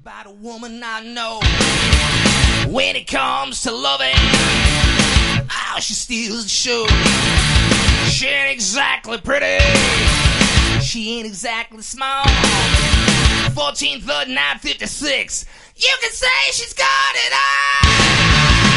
about a woman I know. When it comes to loving, oh, she steals the show. She ain't exactly pretty, she ain't exactly small. 143956, you can say she's got it all.